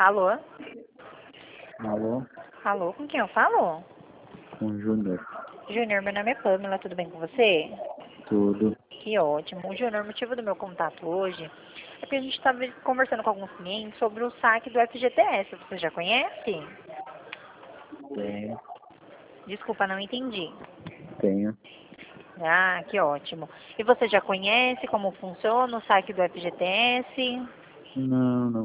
Alô? Alô, Alô, com quem eu falo? com o Júnior. Júnior, meu nome é Pamela, tudo bem com você? Tudo. Que ótimo. Júnior, o motivo do meu contato hoje é que a gente estava conversando com alguns clientes sobre o saque do FGTS. Você já conhece? Tenho. Desculpa, não entendi. Tenho. Ah, que ótimo. E você já conhece como funciona o saque do FGTS? Não, não.